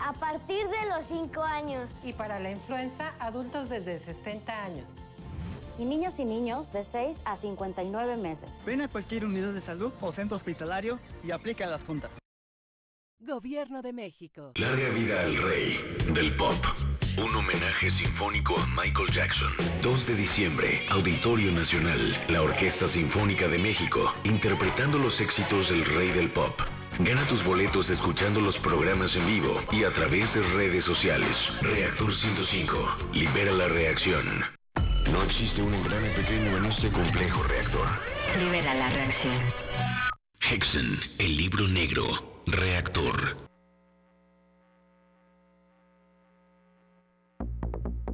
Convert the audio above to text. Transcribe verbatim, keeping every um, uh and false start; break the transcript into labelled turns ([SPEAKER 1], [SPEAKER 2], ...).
[SPEAKER 1] A partir de los cinco años.
[SPEAKER 2] Y para la influenza, adultos desde sesenta años.
[SPEAKER 3] Y niños y niños de seis a cincuenta y nueve meses.
[SPEAKER 4] Ven a cualquier unidad de salud o centro hospitalario y aplica las juntas.
[SPEAKER 5] Gobierno de México.
[SPEAKER 6] Larga vida al rey del pop. Un homenaje sinfónico a Michael Jackson. dos de diciembre, Auditorio Nacional. La Orquesta Sinfónica de México, interpretando los éxitos del rey del pop. Gana tus boletos escuchando los programas en vivo y a través de redes sociales. Reactor ciento cinco. Libera la reacción. No existe un engrane pequeño en este complejo reactor.
[SPEAKER 7] Libera la reacción.
[SPEAKER 6] Hexen, el libro negro. Reactor.